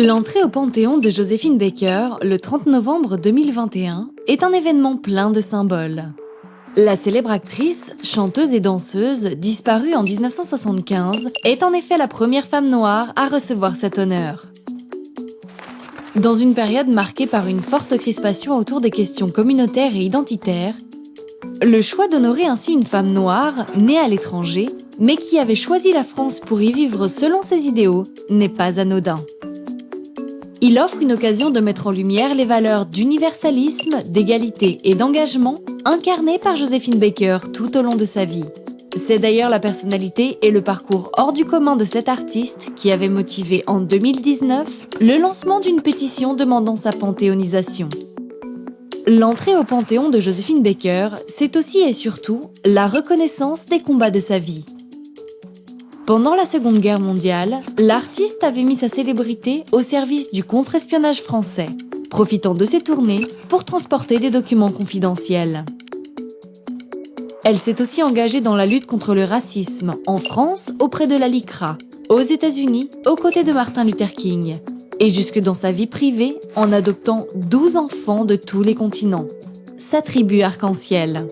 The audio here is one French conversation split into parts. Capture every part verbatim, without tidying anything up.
L'entrée au Panthéon de Joséphine Baker, le trente novembre deux mille vingt et un, est un événement plein de symboles. La célèbre actrice, chanteuse et danseuse, disparue en mille neuf cent soixante-quinze, est en effet la première femme noire à recevoir cet honneur. Dans une période marquée par une forte crispation autour des questions communautaires et identitaires, le choix d'honorer ainsi une femme noire, née à l'étranger, mais qui avait choisi la France pour y vivre selon ses idéaux, n'est pas anodin. Il offre une occasion de mettre en lumière les valeurs d'universalisme, d'égalité et d'engagement incarnées par Joséphine Baker tout au long de sa vie. C'est d'ailleurs la personnalité et le parcours hors du commun de cette artiste qui avait motivé en deux mille dix-neuf le lancement d'une pétition demandant sa panthéonisation. L'entrée au Panthéon de Joséphine Baker, c'est aussi et surtout la reconnaissance des combats de sa vie. Pendant la Seconde Guerre mondiale, l'artiste avait mis sa célébrité au service du contre-espionnage français, profitant de ses tournées pour transporter des documents confidentiels. Elle s'est aussi engagée dans la lutte contre le racisme, en France auprès de la LICRA, aux États-Unis aux côtés de Martin Luther King, et jusque dans sa vie privée en adoptant douze enfants de tous les continents. Sa tribu arc-en-ciel.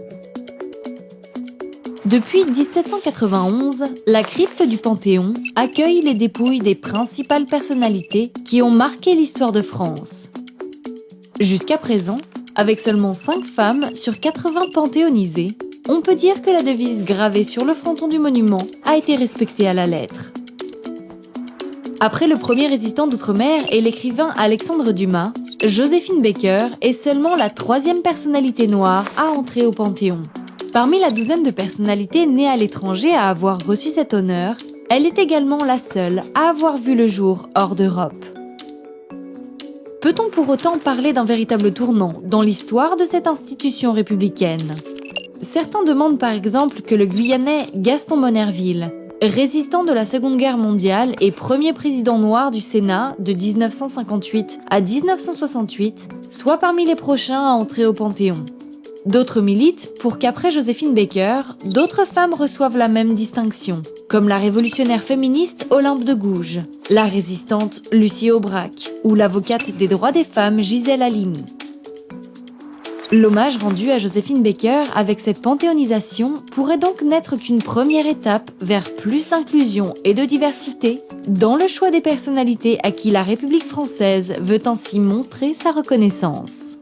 Depuis mille sept cent quatre-vingt-onze, la crypte du Panthéon accueille les dépouilles des principales personnalités qui ont marqué l'histoire de France. Jusqu'à présent, avec seulement cinq femmes sur quatre-vingts panthéonisées, on peut dire que la devise gravée sur le fronton du monument a été respectée à la lettre. Après le premier résistant d'outre-mer et l'écrivain Alexandre Dumas, Joséphine Baker est seulement la troisième personnalité noire à entrer au Panthéon. Parmi la douzaine de personnalités nées à l'étranger à avoir reçu cet honneur, elle est également la seule à avoir vu le jour hors d'Europe. Peut-on pour autant parler d'un véritable tournant dans l'histoire de cette institution républicaine ? Certains demandent par exemple que le Guyanais Gaston Monnerville, résistant de la Seconde Guerre mondiale et premier président noir du Sénat de mille neuf cent cinquante-huit à mille neuf cent soixante-huit, soit parmi les prochains à entrer au Panthéon. D'autres militent pour qu'après Joséphine Baker, d'autres femmes reçoivent la même distinction, comme la révolutionnaire féministe Olympe de Gouges, la résistante Lucie Aubrac ou l'avocate des droits des femmes Gisèle Halimi. L'hommage rendu à Joséphine Baker avec cette panthéonisation pourrait donc n'être qu'une première étape vers plus d'inclusion et de diversité dans le choix des personnalités à qui la République française veut ainsi montrer sa reconnaissance.